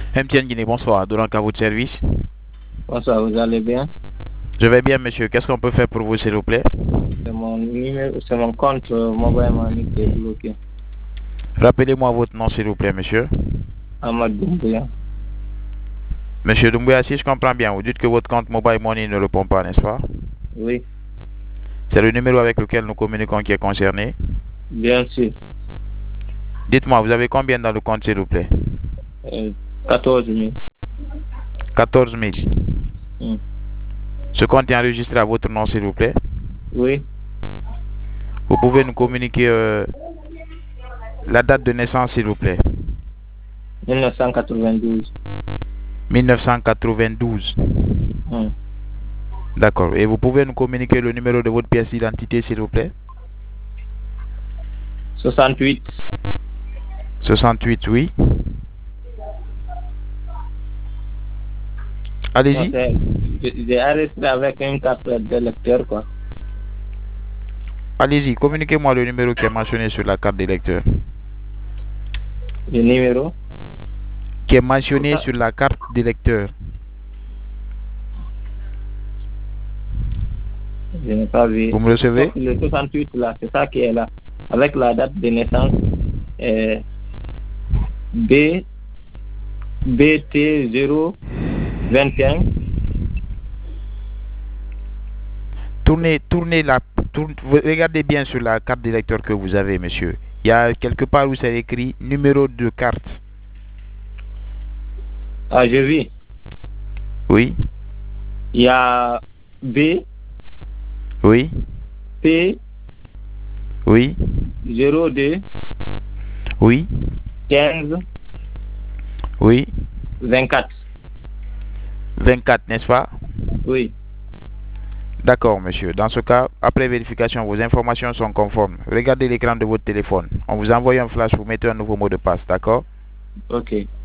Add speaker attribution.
Speaker 1: MTN Guinée, bonsoir. Donc à votre service.
Speaker 2: Bonsoir, vous allez bien?
Speaker 1: Je vais bien, monsieur. Qu'est-ce qu'on peut faire pour vous, s'il vous plaît?
Speaker 2: C'est mon compte Mobile Money qui est bloqué.
Speaker 1: Rappelez-moi votre nom, s'il vous plaît, monsieur.
Speaker 2: Ahmad Doumbouya.
Speaker 1: Monsieur Doumbouya, si je comprends bien, vous dites que votre compte Mobile Money ne répond pas, n'est-ce pas?
Speaker 2: Oui,
Speaker 1: C'est le numéro avec lequel nous communiquons qui est concerné.
Speaker 2: bien sûr.
Speaker 1: Dites-moi, vous avez combien dans le compte, s'il vous plaît?
Speaker 2: 14 000.
Speaker 1: 14 000.
Speaker 2: Hmm.
Speaker 1: Ce compte est enregistré à votre nom, s'il vous plaît.
Speaker 2: Oui,
Speaker 1: Vous pouvez nous communiquer la date de naissance, s'il vous plaît.
Speaker 2: 1992.
Speaker 1: 1992.
Speaker 2: Hmm.
Speaker 1: D'accord. Et vous pouvez nous communiquer le numéro de votre pièce d'identité, s'il vous plaît.
Speaker 2: 68.
Speaker 1: 68, oui.
Speaker 2: Non,
Speaker 1: Allez-y.
Speaker 2: j'ai arrêté avec une carte d'électeur, quoi.
Speaker 1: Allez-y, communiquez-moi le numéro qui est mentionné sur la carte d'électeur.
Speaker 2: Le numéro?
Speaker 1: Qui est mentionné sur la carte d'électeur.
Speaker 2: Je n'ai pas vu.
Speaker 1: Vous me recevez?
Speaker 2: Le 68, là, c'est ça qui est là. Avec la date de naissance, B, BT021.
Speaker 1: Regardez bien sur la carte d'électeur que vous avez, monsieur. Il y a quelque part où c'est écrit numéro de carte.
Speaker 2: Ah, je vis.
Speaker 1: Oui,
Speaker 2: Il y a B,
Speaker 1: oui,
Speaker 2: P,
Speaker 1: oui,
Speaker 2: 02,
Speaker 1: oui,
Speaker 2: 15,
Speaker 1: oui.
Speaker 2: 24.
Speaker 1: 24, n'est-ce pas?
Speaker 2: Oui,
Speaker 1: D'accord, monsieur. Dans ce cas, après vérification, vos informations sont conformes. Regardez l'écran de votre téléphone. On vous envoie un flash, vous mettez un nouveau mot de passe, d'accord?
Speaker 2: ok.